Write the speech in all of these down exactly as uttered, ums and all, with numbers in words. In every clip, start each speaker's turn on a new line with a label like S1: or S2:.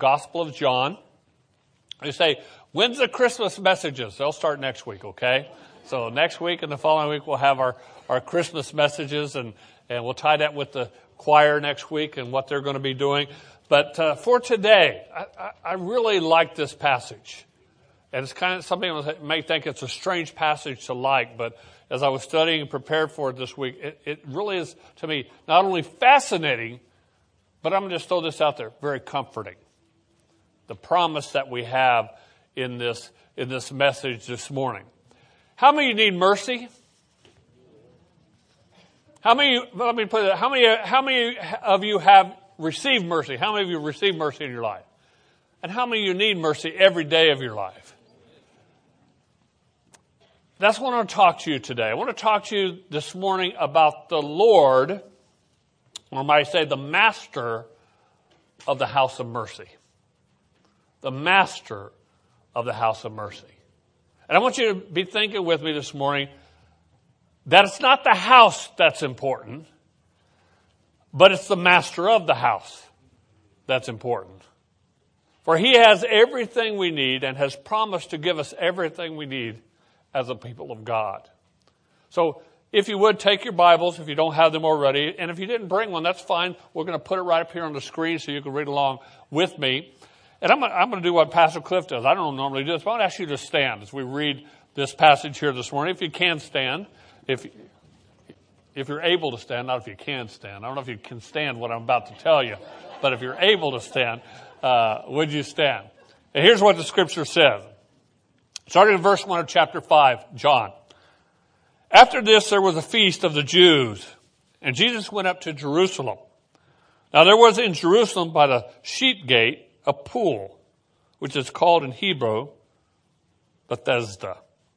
S1: Gospel of John. You say, when's the Christmas messages? They'll start next week, okay? So next week and the following week we'll have our, our Christmas messages, and, and we'll tie that with the choir next week and what they're going to be doing. But uh, for today, I, I, I really like this passage. And it's kind of something you may think it's a strange passage to like, but as I was studying and prepared for it this week, it, it really is, to me, not only fascinating, but I'm going to just throw this out there, very comforting. The promise that we have in this in this message this morning. How many of you need mercy? How many? Let me put it. How many? How many of you have received mercy? How many of you have received mercy in your life? And how many of you need mercy every day of your life? That's what I want to talk to you today. I want to talk to you this morning about the Lord, or I might say the Master of the house of mercy. The Master of the house of mercy. And I want you to be thinking with me this morning that it's not the house that's important, but it's the master of the house that's important. For he has everything we need and has promised to give us everything we need as a people of God. So if you would, take your Bibles if you don't have them already. And if you didn't bring one, that's fine. We're going to put it right up here on the screen so you can read along with me. And I'm going, to, I'm going to do what Pastor Cliff does. I don't normally do this, but I want to ask you to stand as we read this passage here this morning. If you can stand, if if you're able to stand, not if you can stand. I don't know if you can stand what I'm about to tell you, but if you're able to stand, uh, would you stand? And here's what the Scripture says. Starting in verse one of chapter five, John. After this, there was a feast of the Jews, and Jesus went up to Jerusalem. Now there was in Jerusalem by the sheep gate a pool, which is called in Hebrew Bethesda,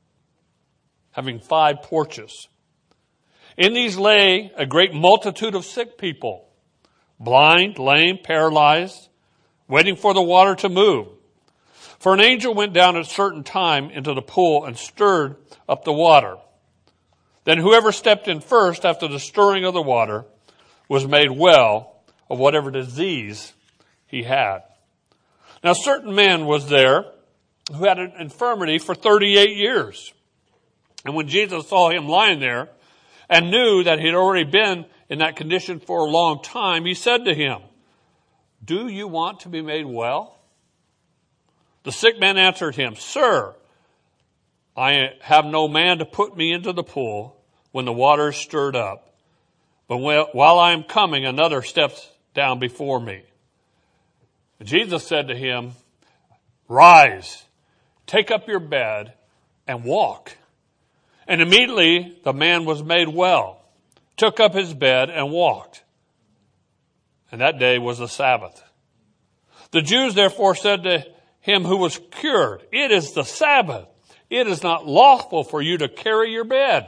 S1: having five porches. In these lay a great multitude of sick people, blind, lame, paralyzed, waiting for the water to move. For an angel went down at a certain time into the pool and stirred up the water. Then whoever stepped in first after the stirring of the water was made well of whatever disease he had. Now, a certain man was there who had an infirmity for thirty-eight years. And when Jesus saw him lying there and knew that he had already been in that condition for a long time, he said to him, "Do you want to be made well?" The sick man answered him, "Sir, I have no man to put me into the pool when the water is stirred up. But while I am coming, another steps down before me." Jesus said to him, "Rise, take up your bed and walk." And immediately the man was made well, took up his bed and walked. And that day was the Sabbath. The Jews therefore said to him who was cured, "It is the Sabbath. It is not lawful for you to carry your bed."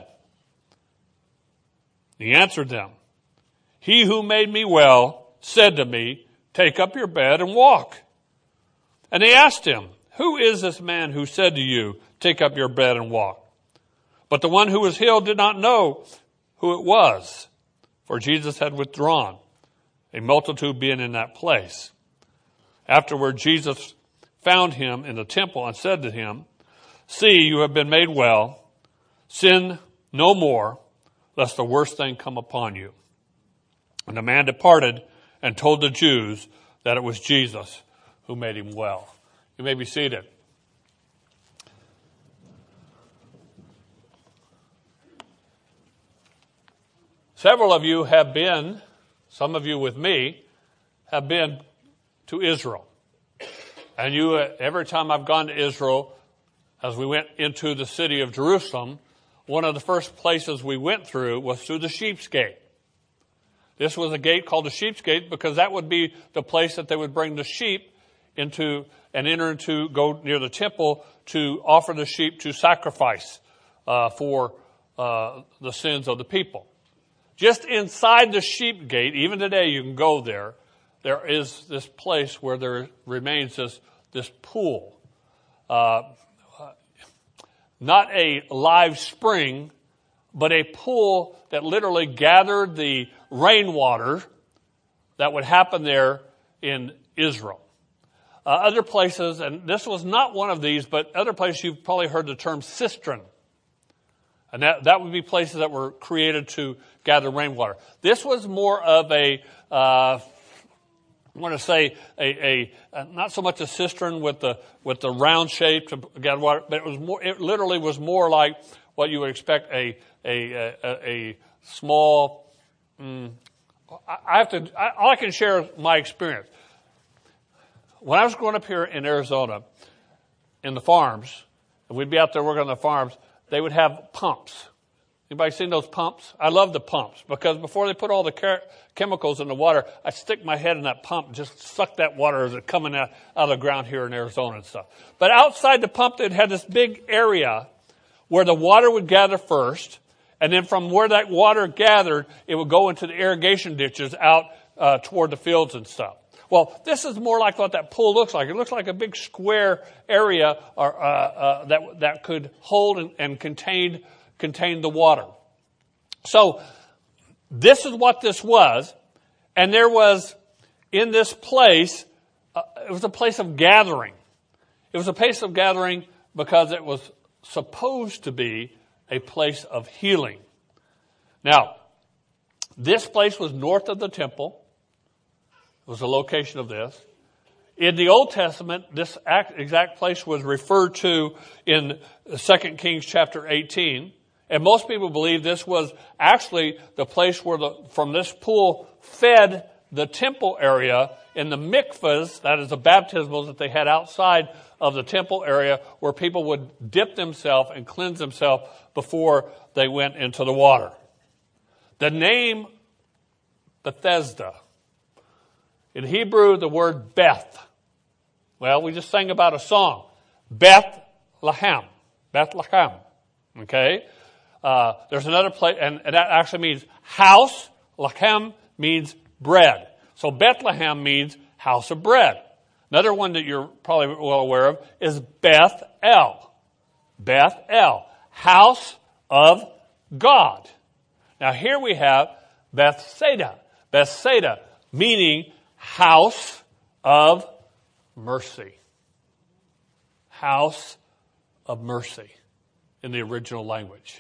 S1: He answered them, "He who made me well said to me, 'Take up your bed and walk.'" And they asked him, "Who is this man who said to you, 'Take up your bed and walk'?" But the one who was healed did not know who it was, for Jesus had withdrawn, a multitude being in that place. Afterward, Jesus found him in the temple and said to him, "See, you have been made well. Sin no more, lest the worst thing come upon you." And the man departed and told the Jews that it was Jesus who made him well. You may be seated. Several of you have been, some of you with me, have been to Israel. And you, every time I've gone to Israel, as we went into the city of Jerusalem, one of the first places we went through was through the Sheep's Gate. This was a gate called the Sheep's Gate because that would be the place that they would bring the sheep into and enter into, go near the temple to offer the sheep to sacrifice uh, for uh, the sins of the people. Just inside the Sheep Gate, even today you can go there, there is this place where there remains this, this pool. Uh, not a live spring, but a pool that literally gathered the rainwater that would happen there in Israel. Uh, other places, and this was not one of these, but other places you've probably heard the term cistern. And that, that would be places that were created to gather rainwater. This was more of a, uh, I want to say, a, a, not so much a cistern with the, with the round shape to gather water, but it was more, it literally was more like what you would expect a, a, a, a small, mm, I have to, I, all I can share is my experience. When I was growing up here in Arizona, in the farms, and we'd be out there working on the farms, they would have pumps. Anybody seen those pumps? I love the pumps because before they put all the car- chemicals in the water, I stick my head in that pump and just suck that water as it's coming out, out of the ground here in Arizona and stuff. But outside the pump, they'd have this big area where the water would gather first, and then from where that water gathered, it would go into the irrigation ditches out uh, toward the fields and stuff. Well, this is more like what that pool looks like. It looks like a big square area or, uh, uh, that that could hold and, and contain contain the water. So this is what this was, and there was in this place. Uh, it was a place of gathering. It was a place of gathering because it was supposed to be a place of healing. Now, this place was north of the temple. Was the location of this. In the Old Testament, this exact place was referred to in Second Kings chapter eighteen. And most people believe this was actually the place where the, from this pool fed the temple area in the mikvahs, that is the baptismals that they had outside of the temple area where people would dip themselves and cleanse themselves before they went into the water. The name Bethesda, in Hebrew, the word Beth. Well, we just sang about a song. Bethlehem. Bethlehem. Okay? Uh, there's another place, and, and that actually means house. Lachem means bread. So Bethlehem means house of bread. Another one that you're probably well aware of is Beth El. Beth El. House of God. Now here we have Bethsaida. Bethsaida, meaning house of mercy. House of mercy in the original language.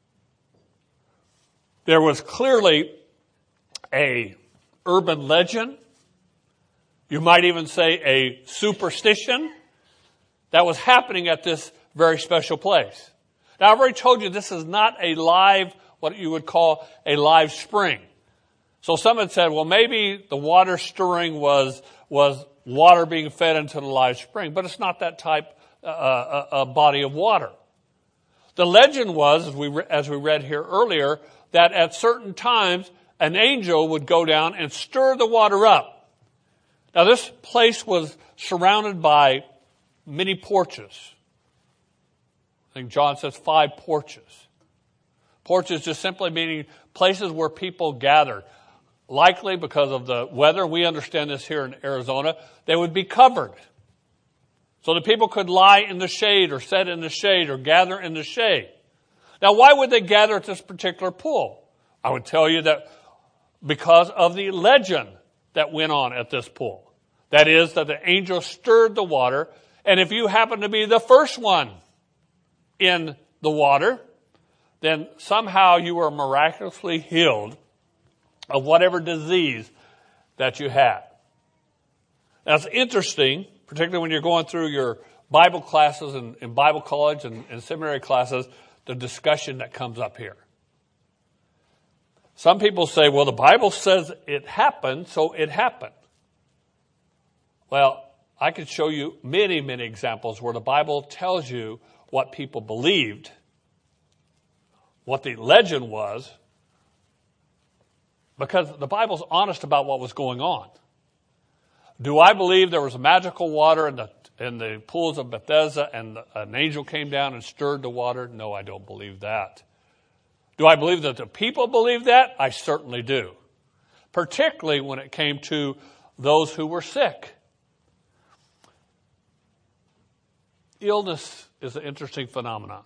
S1: There was clearly a urban legend. You might even say a superstition that was happening at this very special place. Now, I've already told you this is not a live, what you would call a live spring. So some had said, well, maybe the water stirring was was water being fed into the live spring, but it's not that type uh, uh, uh, body of water. The legend was, as we re- as we read here earlier, that at certain times an angel would go down and stir the water up. Now, this place was surrounded by many porches. I think John says five porches. Porches just simply meaning places where people gathered. Likely because of the weather, we understand this here in Arizona, they would be covered. So that people could lie in the shade or sit in the shade or gather in the shade. Now, why would they gather at this particular pool? I would tell you that because of the legend that went on at this pool. That is, that the angel stirred the water, and if you happen to be the first one in the water, then somehow you were miraculously healed of whatever disease that you had. Now, it's interesting, particularly when you're going through your Bible classes and, and Bible college and, and seminary classes, the discussion that comes up here. Some people say, well, the Bible says it happened, so it happened. Well, I could show you many, many examples where the Bible tells you what people believed, what the legend was, because the Bible's honest about what was going on. Do I believe there was magical water in the in the pools of Bethesda and an angel came down and stirred the water? No, I don't believe that. Do I believe that the people believe that? I certainly do. Particularly when it came to those who were sick. Illness is an interesting phenomenon.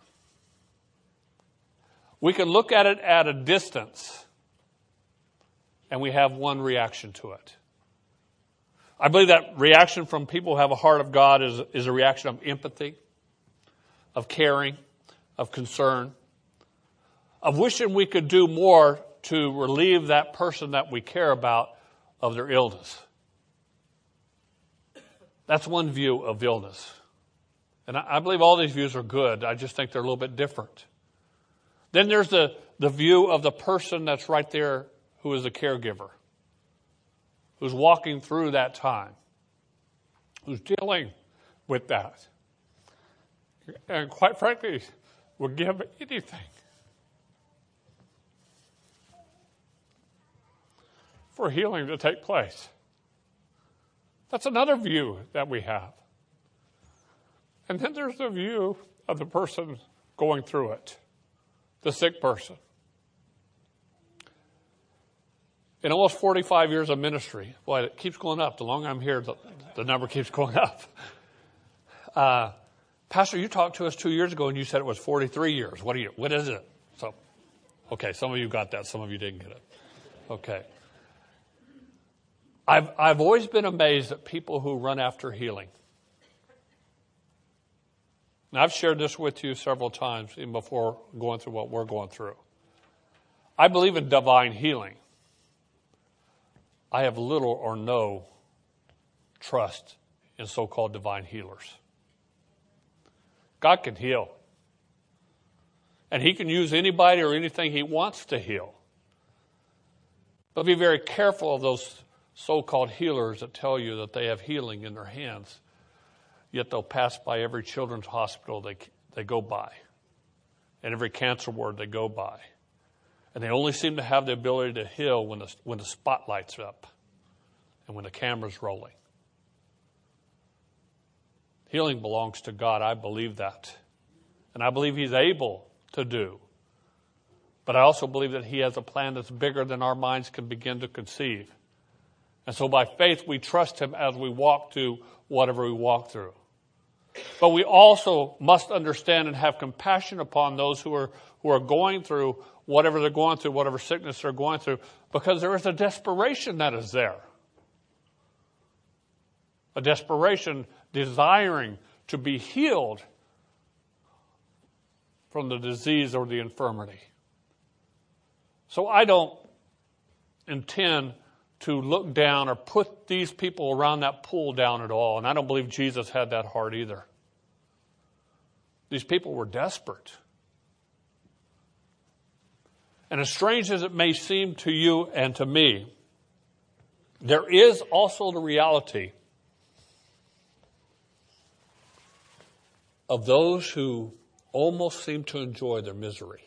S1: We can look at it at a distance and we have one reaction to it. I believe that reaction from people who have a heart of God is, is a reaction of empathy, of caring, of concern, of wishing we could do more to relieve that person that we care about of their illness. That's one view of illness. And I, I believe all these views are good. I just think they're a little bit different. Then there's the, the view of the person that's right there who is a caregiver, who's walking through that time, who's dealing with that. And quite frankly, would give anything for healing to take place. That's another view that we have. And then there's the view of the person going through it, the sick person. In almost forty-five years of ministry, boy, it keeps going up. The longer I'm here, the, the number keeps going up. Uh, Pastor, you talked to us two years ago and you said it was forty-three years. What are you, what is it? So, okay, some of you got that, some of you didn't get it. Okay. I've, I've always been amazed at people who run after healing. Now, I've shared this with you several times, even before going through what we're going through. I believe in divine healing. I have little or no trust in so-called divine healers. God can heal. And he can use anybody or anything he wants to heal. But be very careful of those so-called healers that tell you that they have healing in their hands, yet they'll pass by every children's hospital they they go by, and every cancer ward they go by. And they only seem to have the ability to heal when the, when the spotlight's up and when the camera's rolling. Healing belongs to God. I believe that. And I believe he's able to do. But I also believe that he has a plan that's bigger than our minds can begin to conceive. And so by faith, we trust him as we walk through whatever we walk through. But we also must understand and have compassion upon those who are who are going through whatever they're going through, whatever sickness they're going through, because there is a desperation that is there. A desperation desiring to be healed from the disease or the infirmity. So I don't intend to look down or put these people around that pool down at all. And I don't believe Jesus had that heart either. These people were desperate. And as strange as it may seem to you and to me, there is also the reality of those who almost seem to enjoy their misery.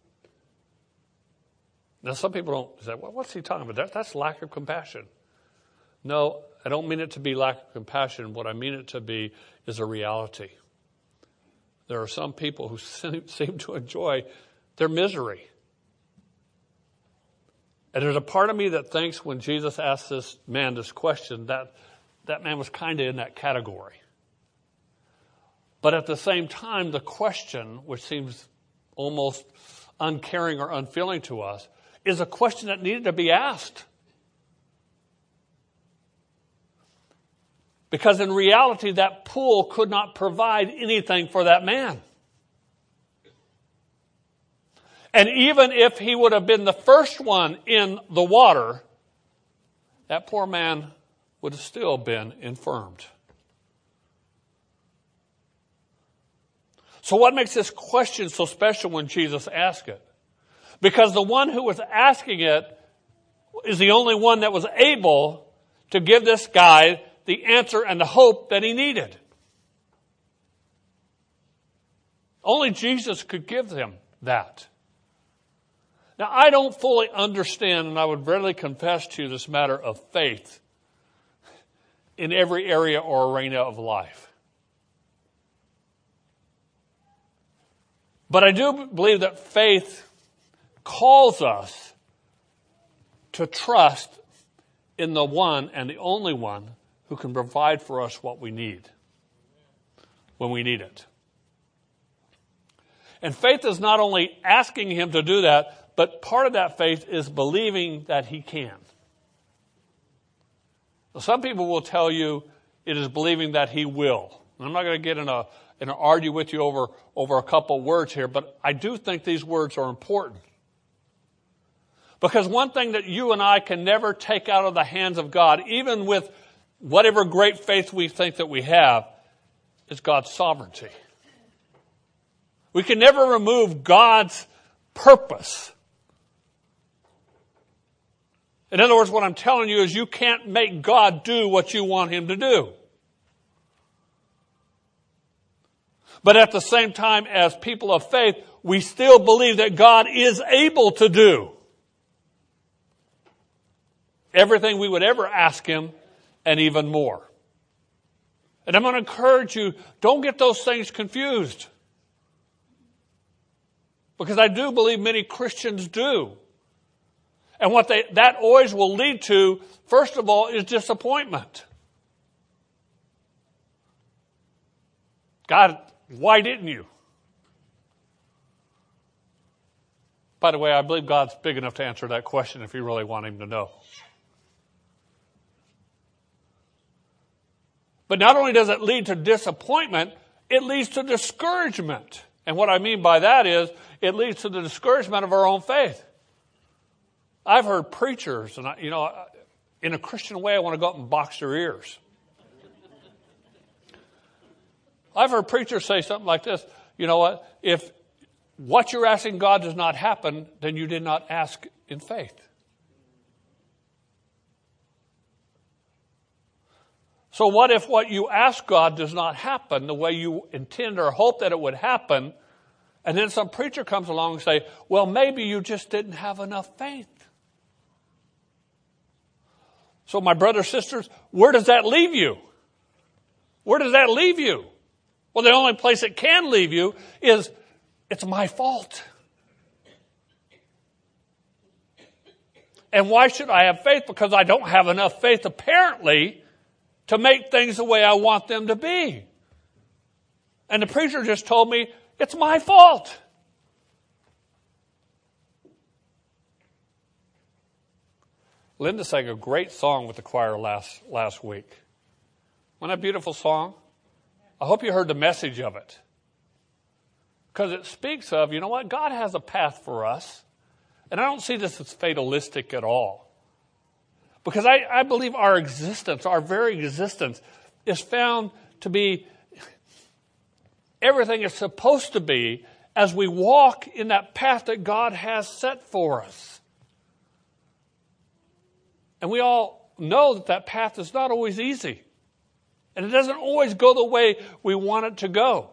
S1: Now, some people don't say, well, what's he talking about? That, that's lack of compassion. No, I don't mean it to be lack of compassion. What I mean it to be is a reality. There are some people who seem to enjoy their misery. And there's a part of me that thinks when Jesus asked this man this question, that that man was kind of in that category. But at the same time, the question, which seems almost uncaring or unfeeling to us, is a question that needed to be asked. Because in reality, that pool could not provide anything for that man. And even if he would have been the first one in the water, that poor man would have still been infirmed. So what makes this question so special when Jesus asked it? Because the one who was asking it is the only one that was able to give this guy the answer and the hope that he needed. Only Jesus could give him that. Now, I don't fully understand, and I would readily confess to you this matter of faith in every area or arena of life. But I do believe that faith calls us to trust in the one and the only one who can provide for us what we need when we need it. And faith is not only asking him to do that, but part of that faith is believing that he can. Some people will tell you it is believing that he will. And I'm not going to get in a in an argue with you over, over a couple words here, but I do think these words are important. Because one thing that you and I can never take out of the hands of God, even with whatever great faith we think that we have, is God's sovereignty. We can never remove God's purpose. In other words, what I'm telling you is you can't make God do what you want him to do. But at the same time, as people of faith, we still believe that God is able to do everything we would ever ask him and even more. And I'm going to encourage you, don't get those things confused. Because I do believe many Christians do. And what they, that always will lead to, first of all, is disappointment. God, why didn't you? By the way, I believe God's big enough to answer that question if you really want him to know. But not only does it lead to disappointment, it leads to discouragement. And what I mean by that is, it leads to the discouragement of our own faith. I've heard preachers, and I, you know, in a Christian way, I want to go up and box their ears. I've heard preachers say something like this, you know what, if what you're asking God does not happen, then you did not ask in faith. So what if what you ask God does not happen the way you intend or hope that it would happen, and then some preacher comes along and say, well, maybe you just didn't have enough faith. So my brothers, sisters, where does that leave you? Where does that leave you? Well, the only place it can leave you is, it's my fault. And why should I have faith? Because I don't have enough faith, apparently, to make things the way I want them to be. And the preacher just told me, it's my fault. Linda sang a great song with the choir last, last week. Wasn't that a beautiful song? I hope you heard the message of it. Because it speaks of, you know what, God has a path for us. And I don't see this as fatalistic at all. Because I, I believe our existence, our very existence, is found to be everything it's supposed to be as we walk in that path that God has set for us. And we all know that that path is not always easy. And it doesn't always go the way we want it to go.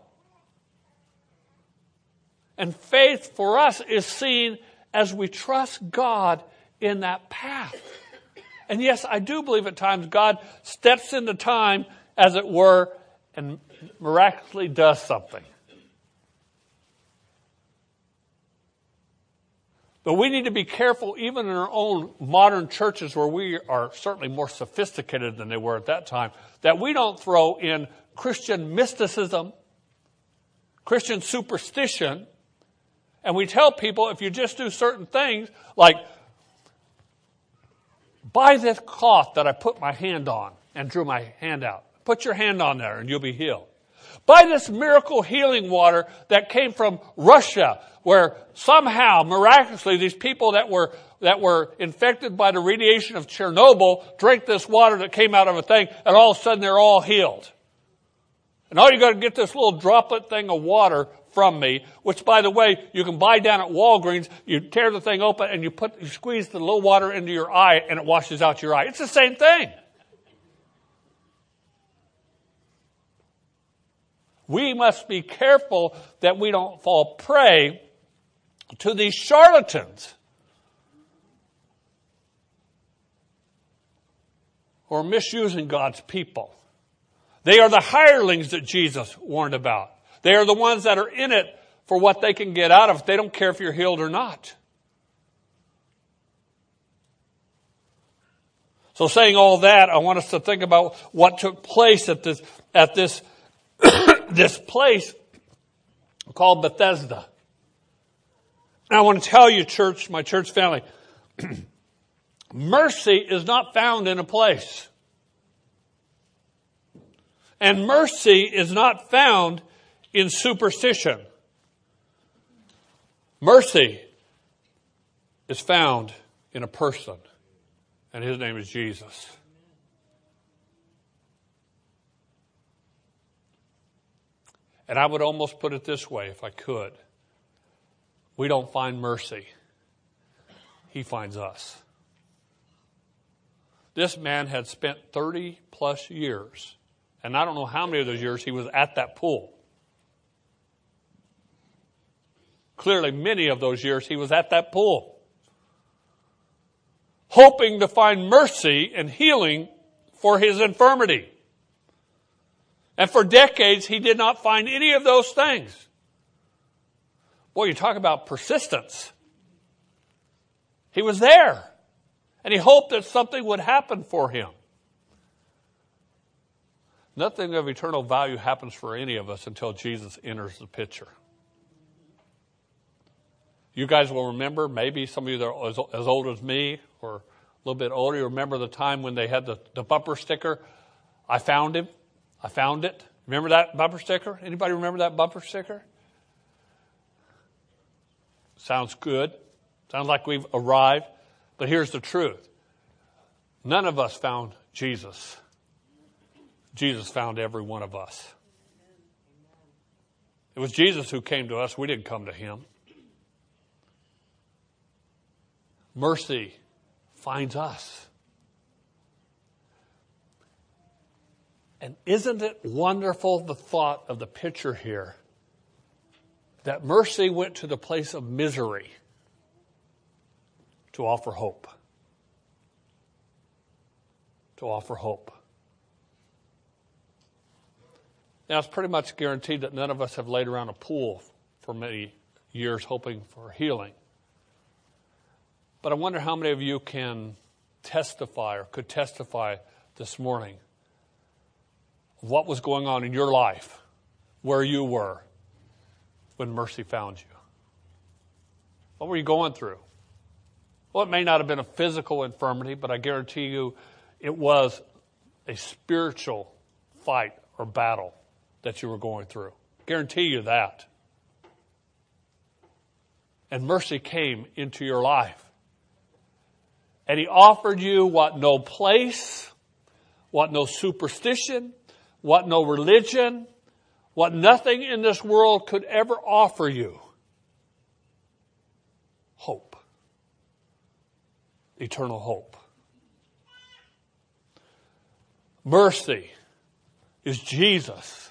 S1: And faith for us is seen as we trust God in that path. And yes, I do believe at times God steps into time, as it were, and miraculously does something. But we need to be careful, even in our own modern churches where we are certainly more sophisticated than they were at that time, that we don't throw in Christian mysticism, Christian superstition, and we tell people if you just do certain things, like, buy this cloth that I put my hand on and drew my hand out. Put your hand on there and you'll be healed. Buy this miracle healing water that came from Russia, where somehow, miraculously, these people that were that were infected by the radiation of Chernobyl drank this water that came out of a thing, and all of a sudden they're all healed. And all you got to get this little droplet thing of water from me, which, by the way, you can buy down at Walgreens. You tear the thing open and you put you squeeze the little water into your eye, and it washes out your eye. It's the same thing. We must be careful that we don't fall prey to these charlatans who are misusing God's people. They are the hirelings that Jesus warned about. They are the ones that are in it for what they can get out of it. They don't care if you're healed or not. So saying all that, I want us to think about what took place at this, at this this place called Bethesda. And I want to tell you, church, my church family, mercy is not found in a place. And mercy is not found in superstition. Mercy is found in a person, and his name is Jesus. And I would almost put it this way, if I could. We don't find mercy. He finds us. This man had spent thirty plus years, and I don't know how many of those years he was at that pool. Clearly, many of those years he was at that pool, hoping to find mercy and healing for his infirmity. And for decades, he did not find any of those things. Boy, you talk about persistence. He was there, and he hoped that something would happen for him. Nothing of eternal value happens for any of us until Jesus enters the picture. You guys will remember, maybe some of you that are as, as old as me or a little bit older, you remember the time when they had the, the bumper sticker, I found him. I found it. Remember that bumper sticker? Anybody remember that bumper sticker? Sounds good. Sounds like we've arrived. But here's the truth. None of us found Jesus. Jesus found every one of us. It was Jesus who came to us. We didn't come to him. Mercy finds us. And isn't it wonderful, the thought of the picture here, that mercy went to the place of misery to offer hope. To offer hope. Now, it's pretty much guaranteed that none of us have laid around a pool for many years hoping for healing. But I wonder how many of you can testify or could testify this morning of what was going on in your life, where you were when mercy found you. What were you going through? Well, it may not have been a physical infirmity, but I guarantee you it was a spiritual fight or battle that you were going through. Guarantee you that. And mercy came into your life. And he offered you what no place, what no superstition, what no religion, what nothing in this world could ever offer you. Hope. Eternal hope. Mercy is Jesus.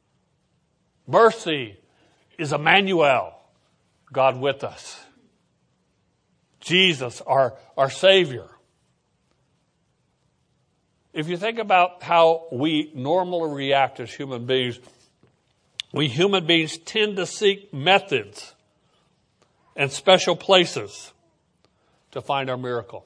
S1: Mercy is Emmanuel, God with us. Jesus, our, our Savior. If you think about how we normally react as human beings, we human beings tend to seek methods and special places to find our miracle.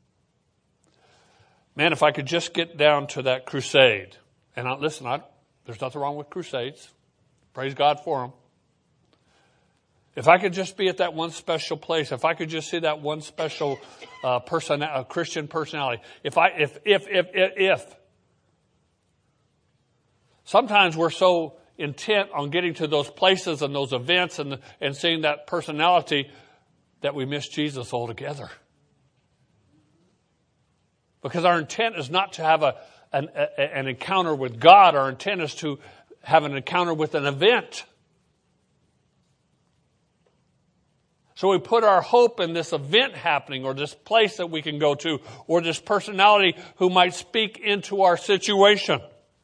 S1: Man, if I could just get down to that crusade. And I, listen, I, there's nothing wrong with crusades. Praise God for them. If I could just be at that one special place, if I could just see that one special uh, person, uh, Christian personality, if I, if, if, if, if, if. Sometimes we're so intent on getting to those places and those events and, and seeing that personality that we miss Jesus altogether. Because our intent is not to have a, an, a, an encounter with God. Our intent is to have an encounter with an event. So we put our hope in this event happening or this place that we can go to or this personality who might speak into our situation.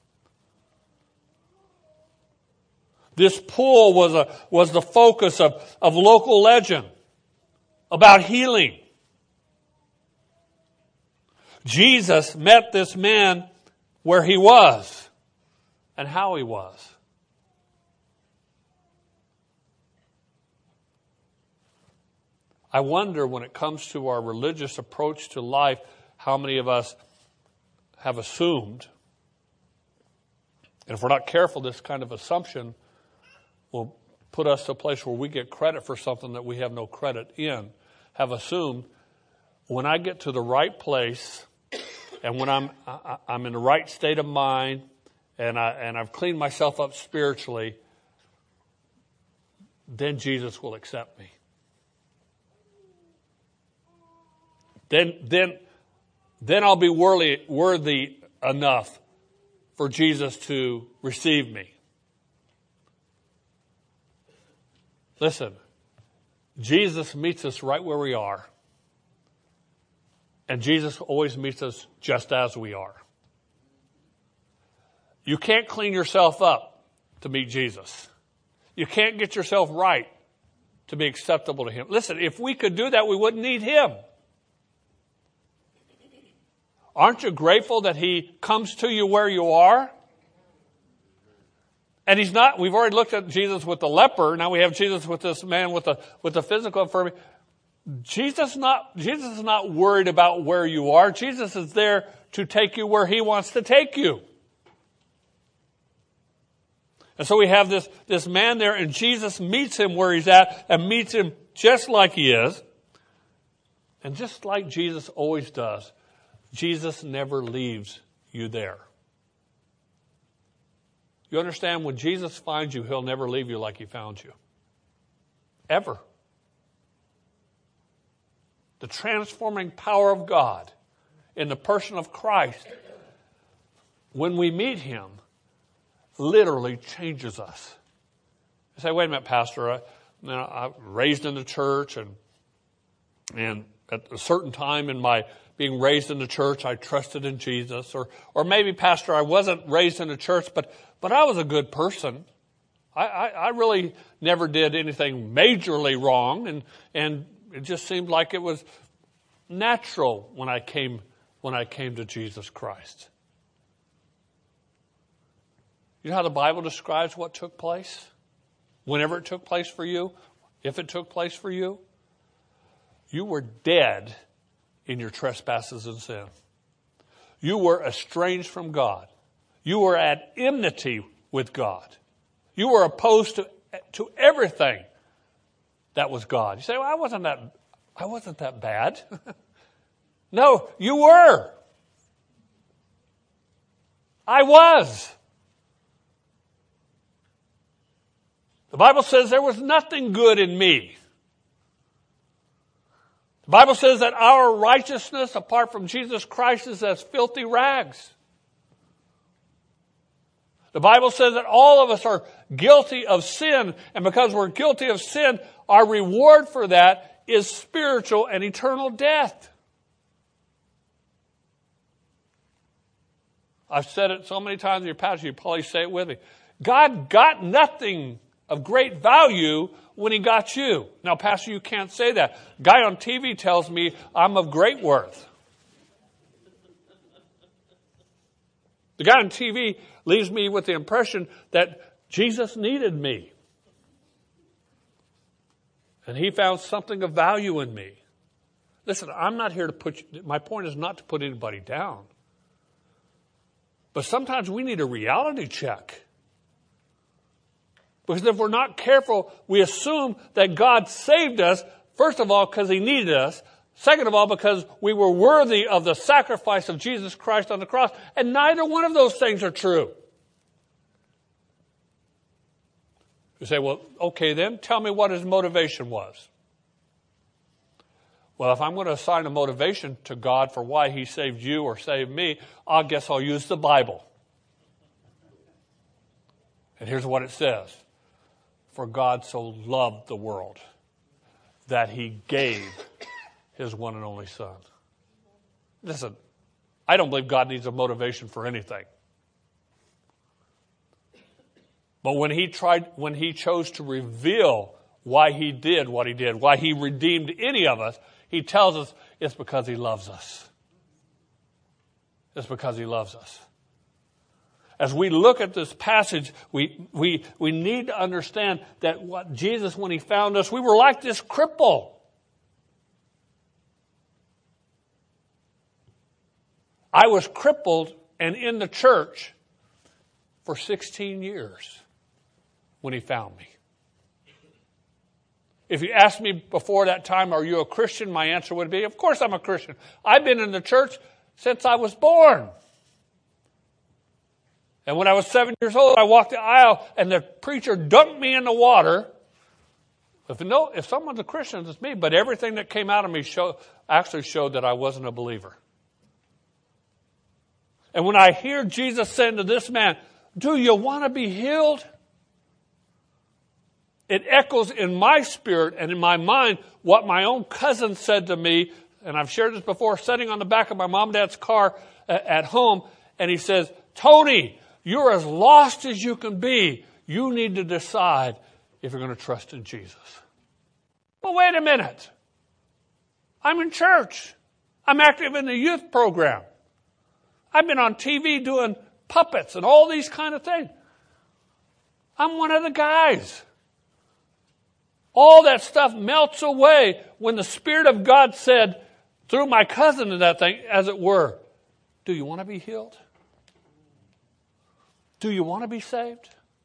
S1: This pool was a was the focus of, of local legend about healing. Jesus met this man where he was and how he was. I wonder when it comes to our religious approach to life, how many of us have assumed, and if we're not careful, this kind of assumption will put us to a place where we get credit for something that we have no credit in, have assumed when I get to the right place and when I'm I'm in the right state of mind and, I, and I've cleaned myself up spiritually, then Jesus will accept me. Then, then, then I'll be worthy, worthy enough for Jesus to receive me. Listen, Jesus meets us right where we are. And Jesus always meets us just as we are. You can't clean yourself up to meet Jesus. You can't get yourself right to be acceptable to Him. Listen, if we could do that, we wouldn't need Him. Aren't you grateful that He comes to you where you are? And He's not, we've already looked at Jesus with the leper. Now we have Jesus with this man with the, with the physical infirmity. Jesus not, Jesus is not worried about where you are. Jesus is there to take you where He wants to take you. And so we have this, this man there, and Jesus meets him where he's at and meets him just like he is. And just like Jesus always does, Jesus never leaves you there. You understand, when Jesus finds you, He'll never leave you like He found you. Ever. The transforming power of God in the person of Christ, when we meet Him, literally changes us. You say, wait a minute, Pastor, I, you know, I'm raised in the church, and and at a certain time in my being raised in the church, I trusted in Jesus. Or or maybe, Pastor, I wasn't raised in the church, but, but I was a good person. I, I, I really never did anything majorly wrong, and and it just seemed like it was natural when I came when I came to Jesus Christ. You know how the Bible describes what took place? Whenever it took place for you, if it took place for you, you were dead in your trespasses and sin. You were estranged from God. You were at enmity with God. You were opposed to, to everything that was God. You say, well, I wasn't that, I wasn't that bad. No, you were. I was. The Bible says there was nothing good in me. The Bible says that our righteousness apart from Jesus Christ is as filthy rags. The Bible says that all of us are guilty of sin, and because we're guilty of sin, our reward for that is spiritual and eternal death. I've said it so many times in your pastor, you probably say it with me. God got nothing of great value when He got you. Now, Pastor, you can't say that. Guy on T V tells me I'm of great worth. The guy on T V leaves me with the impression that Jesus needed me. And He found something of value in me. Listen, I'm not here to put you, my point is not to put anybody down. But sometimes we need a reality check. Because if we're not careful, we assume that God saved us, first of all, because He needed us. Second of all, because we were worthy of the sacrifice of Jesus Christ on the cross. And neither one of those things are true. You say, well, okay then, tell me what His motivation was. Well, if I'm going to assign a motivation to God for why He saved you or saved me, I guess I'll use the Bible. And here's what it says. For God so loved the world that He gave His one and only Son. Listen, I don't believe God needs a motivation for anything. But when He tried, when He chose to reveal why He did what He did, why He redeemed any of us, He tells us it's because He loves us. It's because He loves us. As we look at this passage, we, we, we need to understand that what Jesus, when He found us, we were like this cripple. I was crippled and in the church for sixteen years when He found me. If you asked me before that time, are you a Christian? My answer would be, of course I'm a Christian. I've been in the church since I was born. And when I was seven years old, I walked the aisle and the preacher dunked me in the water. If no, if someone's a Christian, it's me. But everything that came out of me show, actually showed that I wasn't a believer. And when I hear Jesus saying to this man, do you want to be healed? It echoes in my spirit and in my mind what my own cousin said to me. And I've shared this before, sitting on the back of my mom and dad's car at home. And he says, Tony, you're as lost as you can be. You need to decide if you're going to trust in Jesus. Well, wait a minute. I'm in church. I'm active in the youth program. I've been on T V doing puppets and all these kind of things. I'm one of the guys. All that stuff melts away when the Spirit of God said, through my cousin and that thing, as it were, do you want to be healed? Do you want to be saved?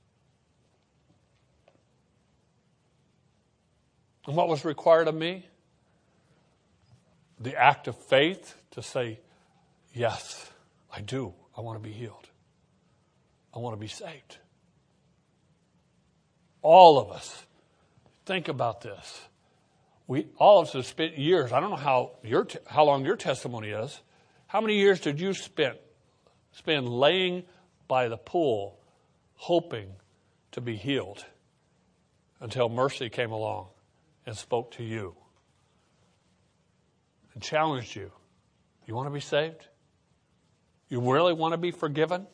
S1: And what was required of me? The act of faith to say, yes, I do. I want to be healed. I want to be saved. All of us, think about this. We all of us have spent years. I don't know how your te- how long your testimony is. How many years did you spend spend laying by the pool, hoping to be healed, until mercy came along and spoke to you and challenged you? You want to be saved? You really want to be forgiven?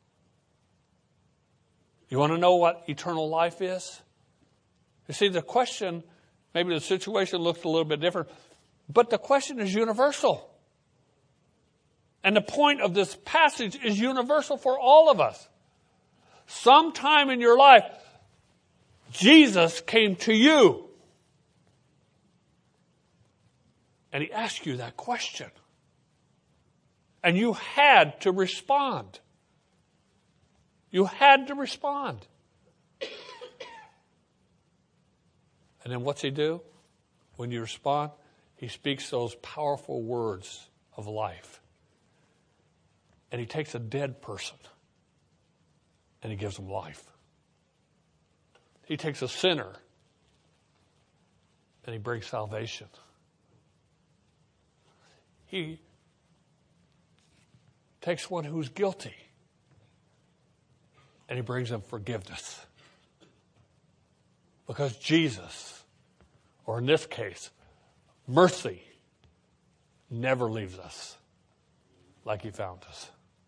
S1: You want to know what eternal life is? You see, the question, maybe the situation looks a little bit different, but the question is universal. And the point of this passage is universal for all of us. Sometime in your life, Jesus came to you. And he asked you that question. And you had to respond. You had to respond. And then what's he do? When you respond, he speaks those powerful words of life. And he takes a dead person and he gives them life. He takes a sinner and he brings salvation. He takes one who's guilty and he brings them forgiveness. Because Jesus, or in this case, mercy, never leaves us like he found us.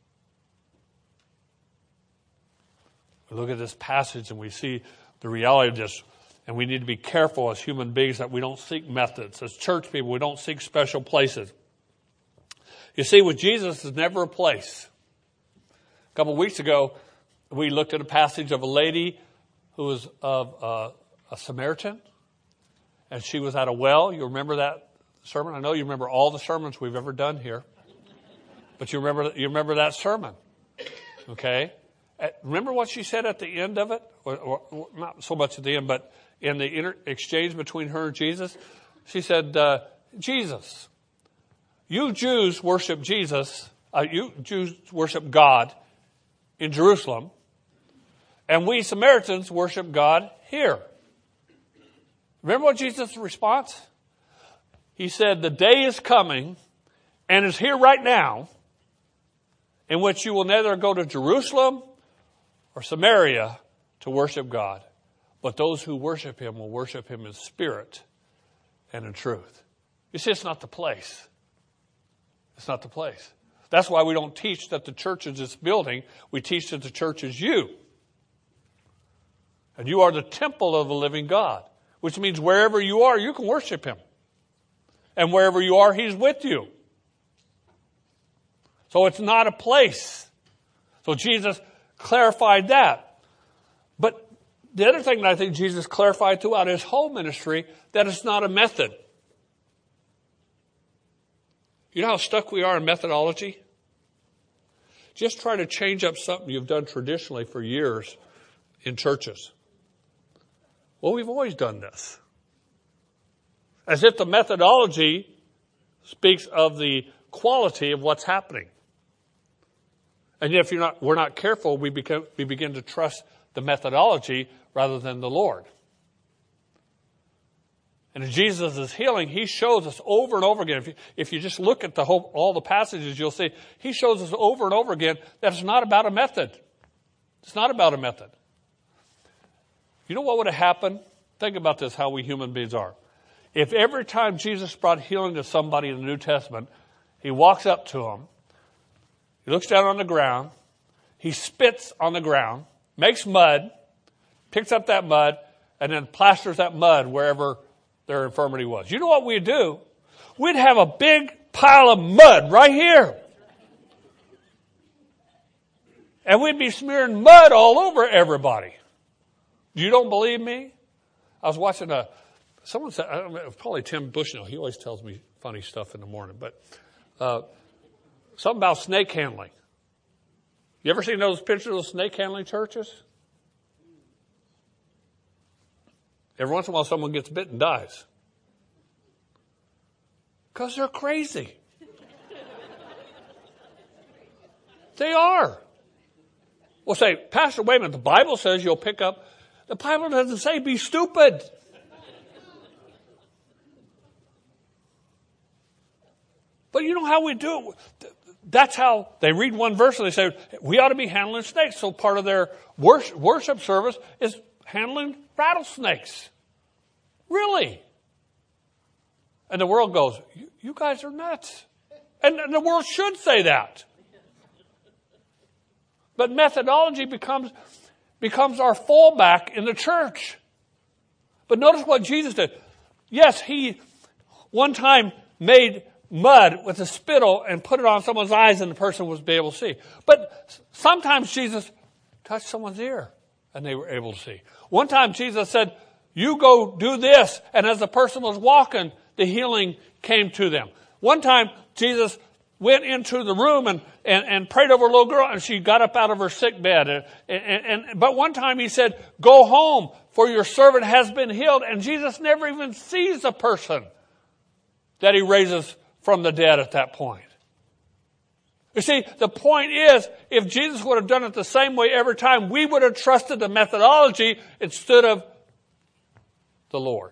S1: We look at this passage and we see the reality of this, and we need to be careful as human beings that we don't seek methods. As church people, we don't seek special places. You see, with Jesus, there's never a place. A couple of weeks ago, we looked at a passage of a lady who was of uh, a Samaritan, and she was at a well. You remember that sermon? I know you remember all the sermons we've ever done here, but you remember you remember that sermon, okay? Remember what she said at the end of it? Or, or not so much at the end, but in the inter- exchange between her and Jesus. She said, uh, Jesus, you Jews worship Jesus, uh, you Jews worship God in Jerusalem, and we Samaritans worship God here. Remember what Jesus' response? He said, the day is coming and is here right now in which you will neither go to Jerusalem or Samaria to worship God. But those who worship him will worship him in spirit and in truth. You see, it's not the place. It's not the place. That's why we don't teach that the church is this building. We teach that the church is you. And you are the temple of the living God, which means wherever you are, you can worship him. And wherever you are, he's with you. So it's not a place. So Jesus clarified that. But the other thing that I think Jesus clarified throughout his whole ministry, that it's not a method. You know how stuck we are in methodology? Just try to change up something you've done traditionally for years in churches. Well, we've always done this. As if the methodology speaks of the quality of what's happening. And yet if you're not, we're not careful, we, become, we begin to trust the methodology rather than the Lord. And in Jesus' healing, he shows us over and over again. If you, if you just look at the whole, all the passages, you'll see he shows us over and over again that it's not about a method. It's not about a method. You know what would have happened? Think about this, how we human beings are. If every time Jesus brought healing to somebody in the New Testament, he walks up to them, he looks down on the ground, he spits on the ground, makes mud, picks up that mud, and then plasters that mud wherever their infirmity was. You know what we'd do? We'd have a big pile of mud right here. And we'd be smearing mud all over everybody. You don't believe me? I was watching a, someone said, I don't know, probably Tim Bushnell. He always tells me funny stuff in the morning. But uh, something about snake handling. You ever seen those pictures of snake handling churches? Every once in a while someone gets bit and dies. Because they're crazy. They are. We'll say, Pastor, wait a minute, the Bible says you'll pick up. The Bible doesn't say be stupid. But you know how we do it? That's how they read one verse and they say, we ought to be handling snakes. So part of their worship, worship service is handling rattlesnakes. Really? And the world goes, you, you guys are nuts. And, and the world should say that. But methodology becomes, becomes our fallback in the church. But notice what Jesus did. Yes, he one time made mud with a spittle and put it on someone's eyes and the person was able to see. But sometimes Jesus touched someone's ear and they were able to see. One time Jesus said, you go do this. And as the person was walking, the healing came to them. One time Jesus went into the room and, and, and prayed over a little girl and she got up out of her sick bed. And, and, and, but one time he said, go home for your servant has been healed. And Jesus never even sees the person that he raises from the dead at that point. You see, the point is, if Jesus would have done it the same way every time, we would have trusted the methodology instead of the Lord.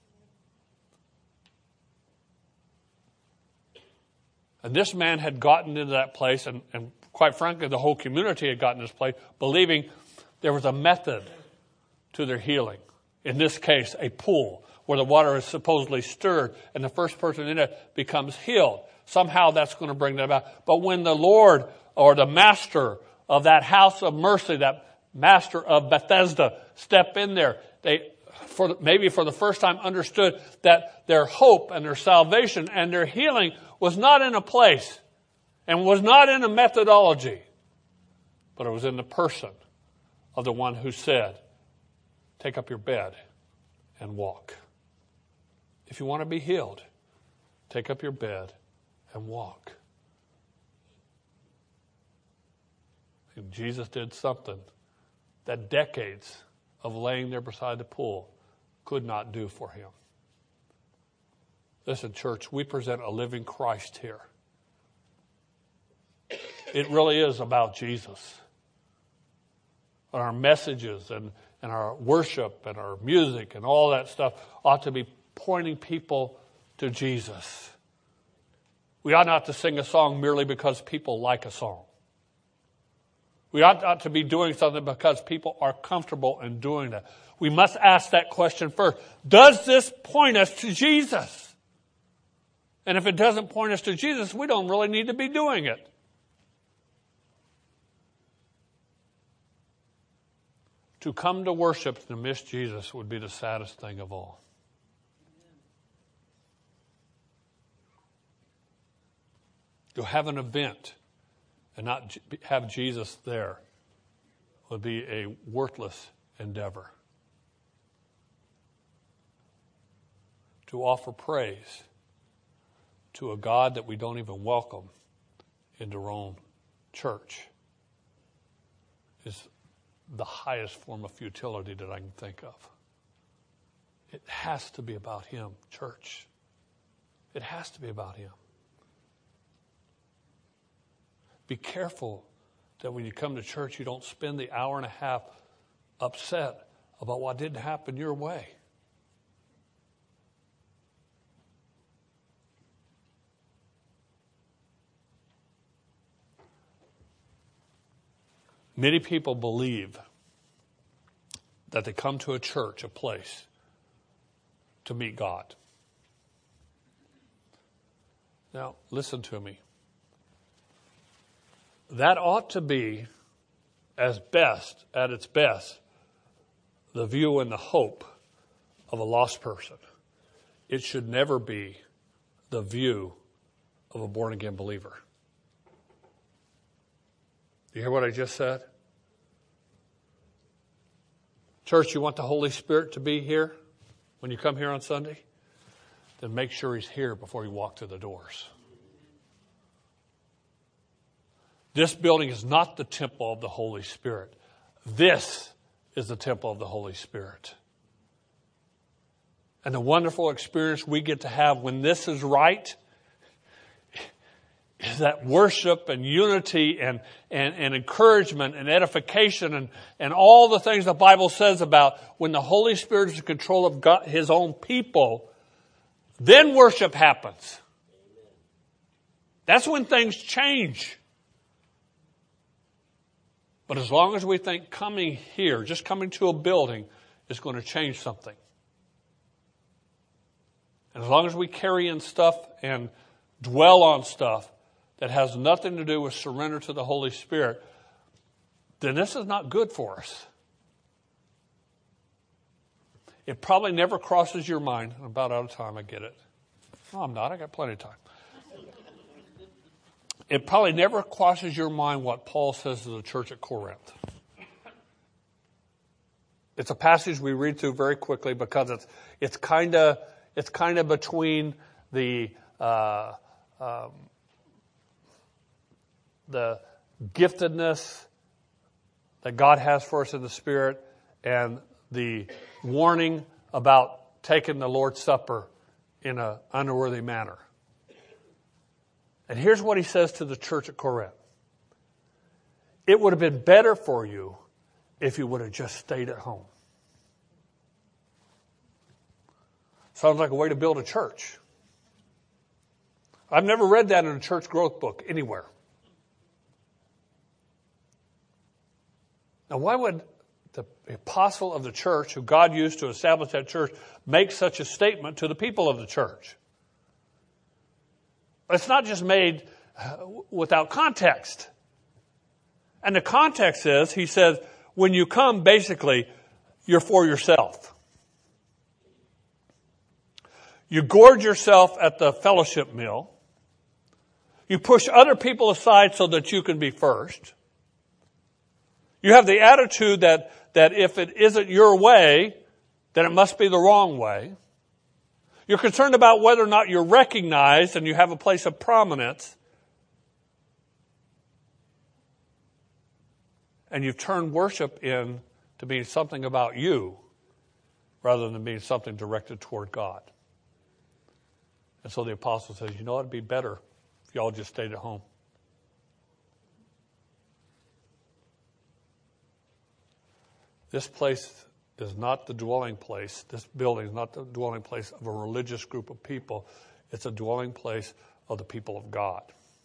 S1: And this man had gotten into that place, and, and quite frankly, the whole community had gotten to this place, believing there was a method to their healing. In this case, a pool where the water is supposedly stirred, and the first person in it becomes healed. Somehow that's going to bring that about. But when the Lord or the master of that house of mercy, that master of Bethesda, step in there, they for maybe for the first time understood that their hope and their salvation and their healing was not in a place and was not in a methodology, but it was in the person of the one who said, take up your bed and walk. If you want to be healed, take up your bed and walk. And Jesus did something that decades of laying there beside the pool could not do for him. Listen, church, we present a living Christ here. It really is about Jesus. And our messages and, and our worship and our music and all that stuff ought to be pointing people to Jesus. We ought not to sing a song merely because people like a song. We ought not to be doing something because people are comfortable in doing that. We must ask that question first. Does this point us to Jesus? And if it doesn't point us to Jesus, we don't really need to be doing it. To come to worship and to miss Jesus would be the saddest thing of all. To have an event and not have Jesus there would be a worthless endeavor. To offer praise to a God that we don't even welcome into our own church is the highest form of futility that I can think of. It has to be about him, church. It has to be about him. Be careful that when you come to church, you don't spend the hour and a half upset about what didn't happen your way. Many people believe that they come to a church, a place, to meet God. Now, listen to me. That ought to be, as best, at its best, the view and the hope of a lost person. It should never be the view of a born-again believer. You hear what I just said? Church, you want the Holy Spirit to be here when you come here on Sunday? Then make sure He's here before you walk through the doors. This building is not the temple of the Holy Spirit. This is the temple of the Holy Spirit. And the wonderful experience we get to have when this is right is that worship and unity and, and, and encouragement and edification and, and all the things the Bible says about when the Holy Spirit is in control of God, His own people, then worship happens. That's when things change. But as long as we think coming here, just coming to a building, is going to change something. And as long as we carry in stuff and dwell on stuff that has nothing to do with surrender to the Holy Spirit, then this is not good for us. It probably never crosses your mind. I'm about out of time, I get it. No, I'm not. I got plenty of time. It probably never crosses your mind what Paul says to the church at Corinth. It's a passage we read through very quickly because it's it's kind of it's kind of between the uh, um, the giftedness that God has for us in the Spirit and the warning about taking the Lord's Supper in an unworthy manner. And here's what he says to the church at Corinth. It would have been better for you if you would have just stayed at home. Sounds like a way to build a church. I've never read that in a church growth book anywhere. Now, why would the apostle of the church, who God used to establish that church, make such a statement to the people of the church? It's not just made without context. And the context is, he says, when you come, basically, you're for yourself. You gorge yourself at the fellowship meal. You push other people aside so that you can be first. You have the attitude that, that if it isn't your way, then it must be the wrong way. You're concerned about whether or not you're recognized and you have a place of prominence. And you've turned worship in to being something about you rather than being something directed toward God. And so the apostle says, you know what, it'd be better if y'all just stayed at home. This place is not the dwelling place. This building is not the dwelling place of a religious group of people. It's a dwelling place of the people of God.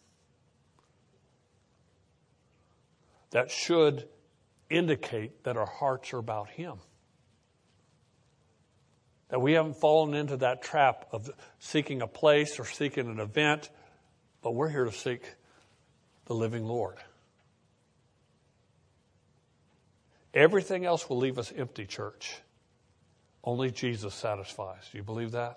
S1: That should indicate that our hearts are about Him. That we haven't fallen into that trap of seeking a place or seeking an event, but we're here to seek the living Lord. Everything else will leave us empty, church. Only Jesus satisfies. Do you believe that?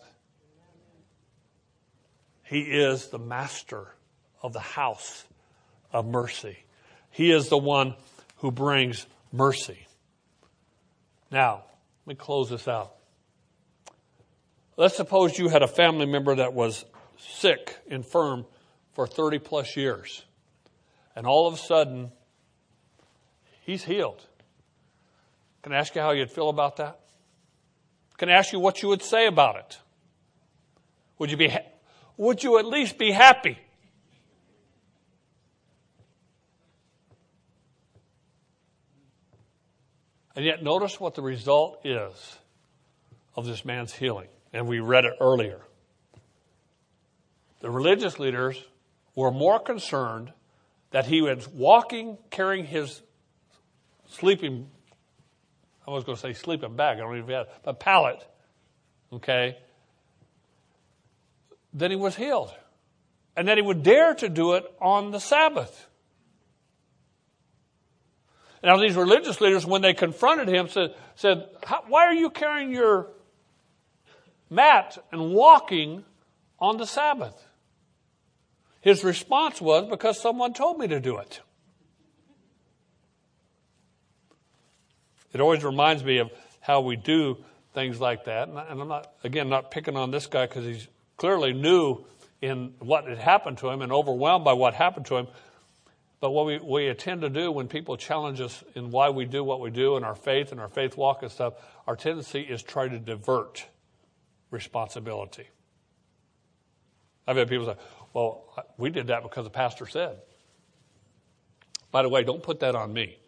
S1: He is the master of the house of mercy. He is the one who brings mercy. Now, let me close this out. Let's suppose you had a family member that was sick, infirm for thirty plus years. And all of a sudden, he's healed. Can I ask you how you'd feel about that? Can I ask you what you would say about it? Would you be, ha- would you at least be happy? And yet notice what the result is of this man's healing. And we read it earlier. The religious leaders were more concerned that he was walking, carrying his sleeping, I was going to say sleeping bag, I don't even have a pallet, okay, then he was healed. And that he would dare to do it on the Sabbath. Now these religious leaders, when they confronted him, said, said why are you carrying your mat and walking on the Sabbath? His response was, because someone told me to do it. It always reminds me of how we do things like that. And I'm not, again, not picking on this guy because he's clearly new in what had happened to him and overwhelmed by what happened to him. But what we, we tend to do when people challenge us in why we do what we do in our faith and our faith walk and stuff, our tendency is try to divert responsibility. I've had people say, well, we did that because the pastor said. By the way, don't put that on me.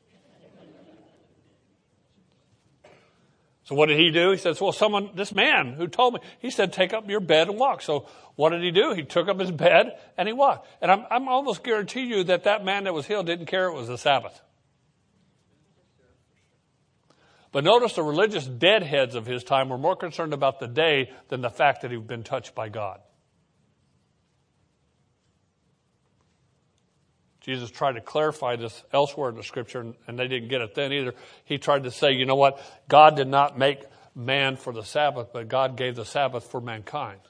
S1: So what did he do? He says, well, someone, this man who told me, he said, take up your bed and walk. So what did he do? He took up his bed and he walked. And I'm, I'm almost guarantee you that that man that was healed didn't care it was the Sabbath. But notice the religious deadheads of his time were more concerned about the day than the fact that he'd been touched by God. Jesus tried to clarify this elsewhere in the scripture, and they didn't get it then either. He tried to say, you know what? God did not make man for the Sabbath, but God gave the Sabbath for mankind.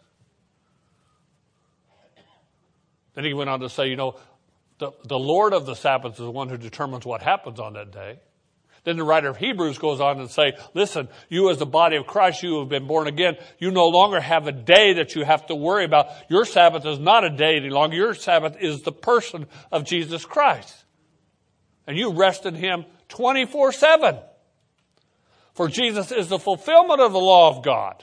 S1: Then he went on to say, you know, the, the Lord of the Sabbath is the one who determines what happens on that day. Then the writer of Hebrews goes on and say, listen, you as the body of Christ, you have been born again. You no longer have a day that you have to worry about. Your Sabbath is not a day any longer. Your Sabbath is the person of Jesus Christ. And you rest in him twenty-four seven. For Jesus is the fulfillment of the law of God.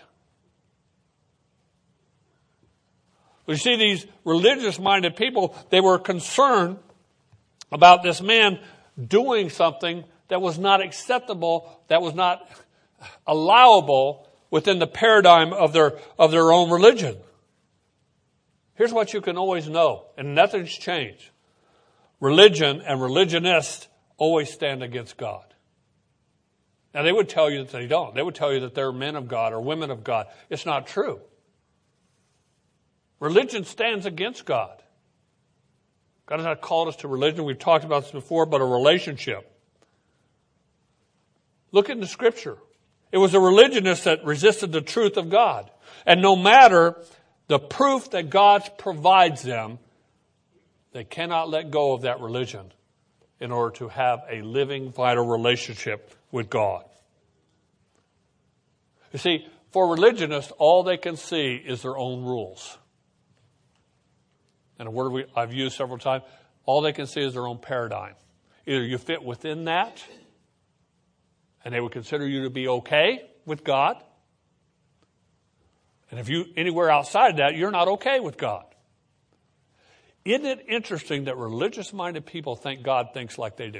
S1: We see these religious-minded people, they were concerned about this man doing something that was not acceptable, that was not allowable within the paradigm of their, of their own religion. Here's what you can always know, and nothing's changed. Religion and religionists always stand against God. Now, they would tell you that they don't. They would tell you that they're men of God or women of God. It's not true. Religion stands against God. God has not called us to religion. We've talked about this before, but a relationship. Look in the scripture. It was the religionists that resisted the truth of God. And no matter the proof that God provides them, they cannot let go of that religion in order to have a living, vital relationship with God. You see, for religionists, all they can see is their own rules. And a word we, I've used several times, all they can see is their own paradigm. Either you fit within that, and they would consider you to be okay with God. And if you anywhere outside that, you're not okay with God. Isn't it interesting that religious-minded people think God thinks like they do?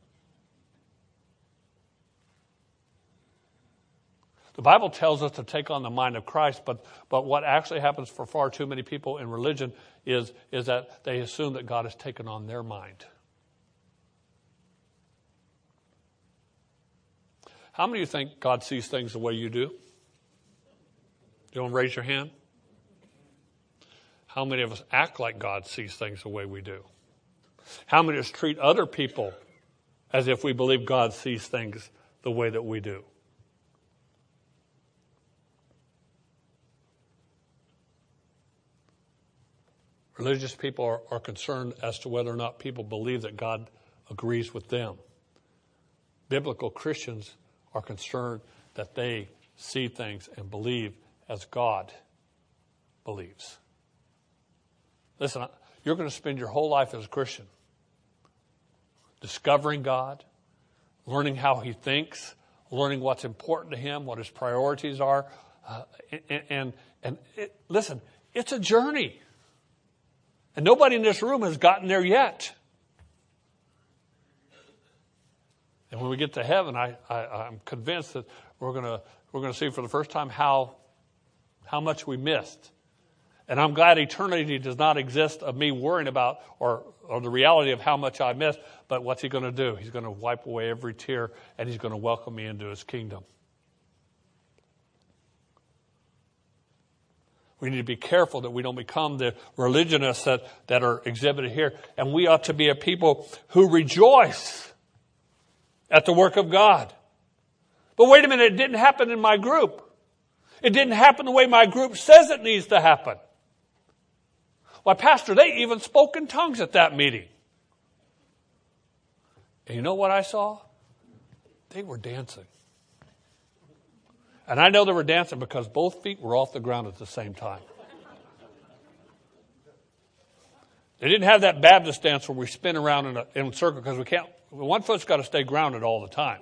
S1: The Bible tells us to take on the mind of Christ, but, but what actually happens for far too many people in religion is, is that they assume that God has taken on their mind. How many of you think God sees things the way you do? You want to raise your hand? How many of us act like God sees things the way we do? How many of us treat other people as if we believe God sees things the way that we do? Religious people are, are concerned as to whether or not people believe that God agrees with them. Biblical Christians are concerned that they see things and believe as God believes. Listen, you're going to spend your whole life as a Christian discovering God, learning how he thinks, learning what's important to him, what his priorities are. Uh, and and, and it, listen, it's a journey. And nobody in this room has gotten there yet. And when we get to heaven, I, I, I'm convinced that we're going to we're going to see for the first time how how much we missed. And I'm glad eternity does not exist of me worrying about or, or the reality of how much I missed. But what's he going to do? He's going to wipe away every tear, and he's going to welcome me into his kingdom. We need to be careful that we don't become the religionists that, that are exhibited here. And we ought to be a people who rejoice at the work of God. But wait a minute, it didn't happen in my group. It didn't happen the way my group says it needs to happen. Why, Pastor, they even spoke in tongues at that meeting. And you know what I saw? They were dancing. And I know they were dancing because both feet were off the ground at the same time. They didn't have that Baptist dance where we spin around in a, in a circle because we can't. One foot's got to stay grounded all the time.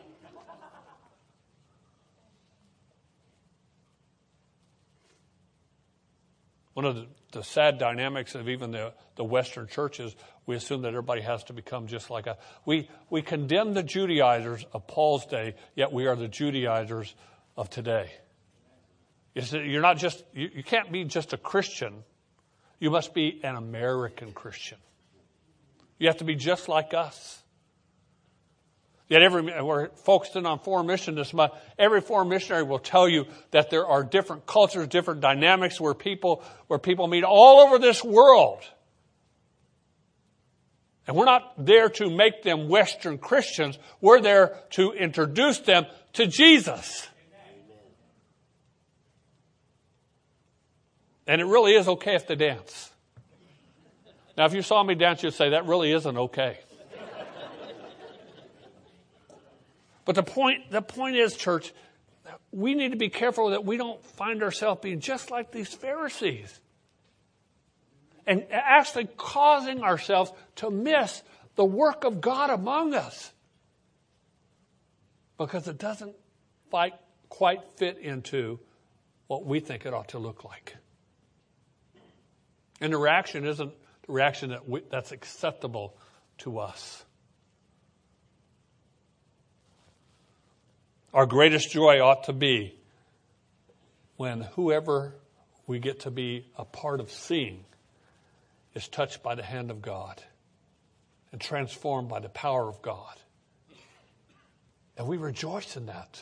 S1: One of the, the sad dynamics of even the, the Western churches, we assume that everybody has to become just like us. We, we condemn the Judaizers of Paul's day, yet we are the Judaizers of today. You're not just, you, you can't be just a Christian. You must be an American Christian. You have to be just like us. Yet every, we're focusing on foreign mission this month. Every foreign missionary will tell you that there are different cultures, different dynamics where people, where people meet all over this world. And we're not there to make them Western Christians. We're there to introduce them to Jesus. And it really is okay if they dance. Now, if you saw me dance, you'd say, that really isn't okay. But the point, the point is, church, we need to be careful that we don't find ourselves being just like these Pharisees. And actually causing ourselves to miss the work of God among us. Because it doesn't quite, quite fit into what we think it ought to look like. And the reaction isn't the reaction that we, that's acceptable to us. Our greatest joy ought to be when whoever we get to be a part of seeing is touched by the hand of God and transformed by the power of God. And we rejoice in that.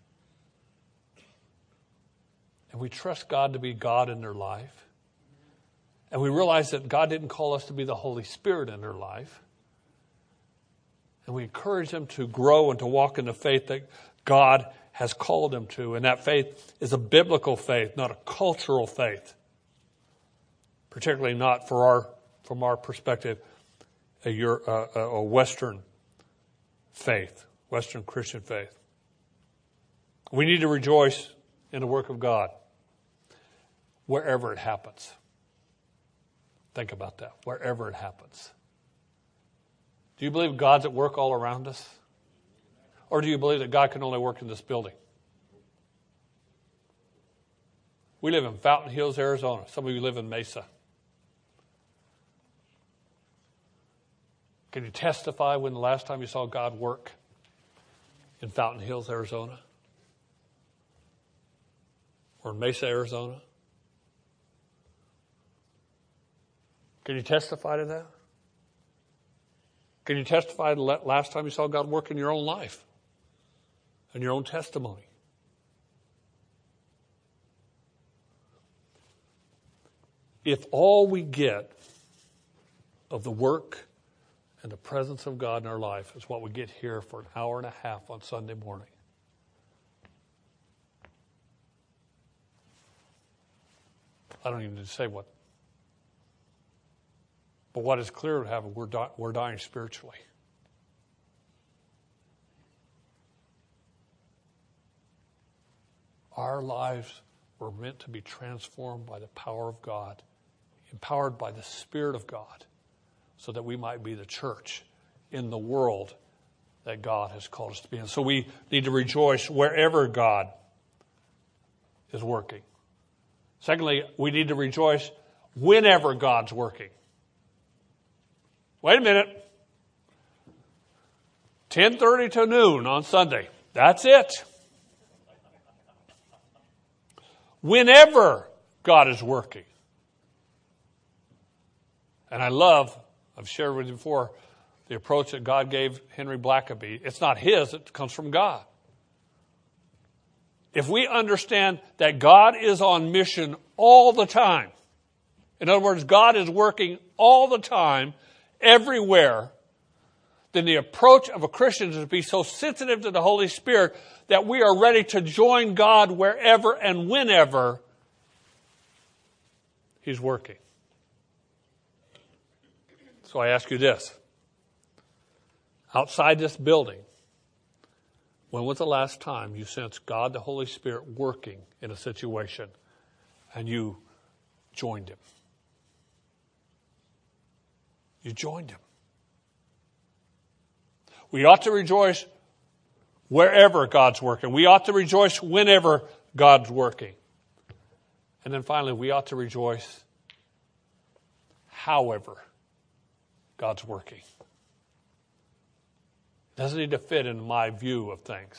S1: And we trust God to be God in their life. And we realize that God didn't call us to be the Holy Spirit in their life. And we encourage them to grow and to walk in the faith that God has called them to. And that faith is a biblical faith, not a cultural faith. Particularly not for our, from our perspective, a, a, a Western faith, Western Christian faith. We need to rejoice in the work of God wherever it happens. Think about that, wherever it happens. Do you believe God's at work all around us? Or do you believe that God can only work in this building? We live in Fountain Hills, Arizona. Some of you live in Mesa. Can you testify when the last time you saw God work in Fountain Hills, Arizona? Or in Mesa, Arizona? Can you testify to that? Can you testify to the last time you saw God work in your own life and your own testimony? If all we get of the work and the presence of God in our life is what we get here for an hour and a half on Sunday morning, I don't even need to say what. But what is clear to have, we're, di- we're dying spiritually. Our lives were meant to be transformed by the power of God, empowered by the Spirit of God, so that we might be the church in the world that God has called us to be in. So we need to rejoice wherever God is working. Secondly, we need to rejoice whenever God's working. Wait a minute. ten thirty to noon on Sunday. That's it. Whenever God is working. And I love, I've shared with you before, the approach that God gave Henry Blackaby. It's not his, it comes from God. If we understand that God is on mission all the time, in other words, God is working all the time, everywhere, then the approach of a Christian is to be so sensitive to the Holy Spirit that we are ready to join God wherever and whenever He's working. So I ask you this. Outside this building, when was the last time you sensed God, the Holy Spirit, working in a situation and you joined Him? You joined Him. We ought to rejoice wherever God's working. We ought to rejoice whenever God's working. And then finally, we ought to rejoice however God's working. It doesn't need to fit in my view of things.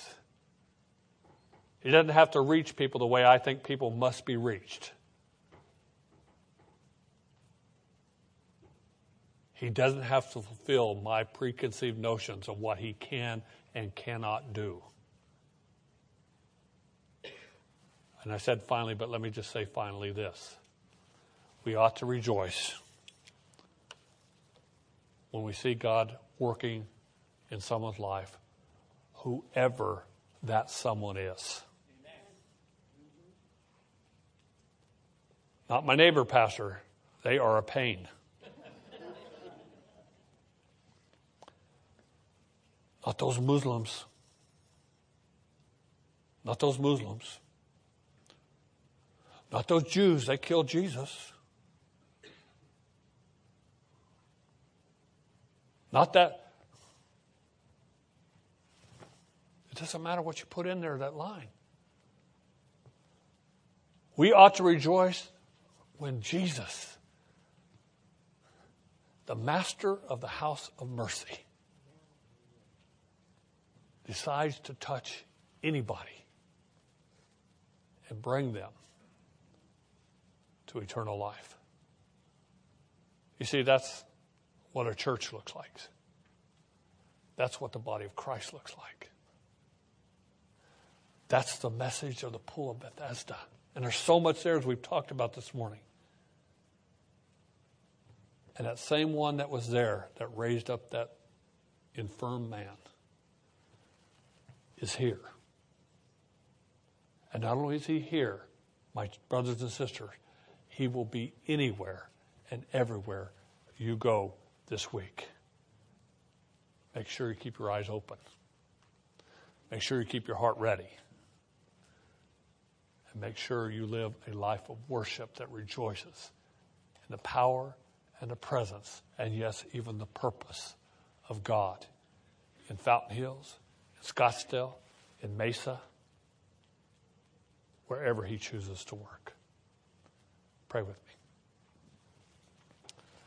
S1: He doesn't have to reach people the way I think people must be reached. He doesn't have to fulfill my preconceived notions of what He can and cannot do. And I said finally, but let me just say finally this. We ought to rejoice when we see God working in someone's life, whoever that someone is. Not my neighbor pastor. They are a pain. Not those Muslims. Not those Muslims. Not those Jews. They killed Jesus. Not that. It doesn't matter what you put in there, that line. We ought to rejoice when Jesus, the master of the house of mercy, decides to touch anybody and bring them to eternal life. You see, that's what a church looks like. That's what the body of Christ looks like. That's the message of the Pool of Bethesda. And there's so much there as we've talked about this morning. And that same one that was there that raised up that infirm man is here. And not only is He here, my brothers and sisters, He will be anywhere and everywhere you go this week. Make sure you keep your eyes open. Make sure you keep your heart ready. And make sure you live a life of worship that rejoices in the power and the presence, and yes, even the purpose of God in Fountain Hills, in Scottsdale, in Mesa, wherever He chooses to work. Pray with me.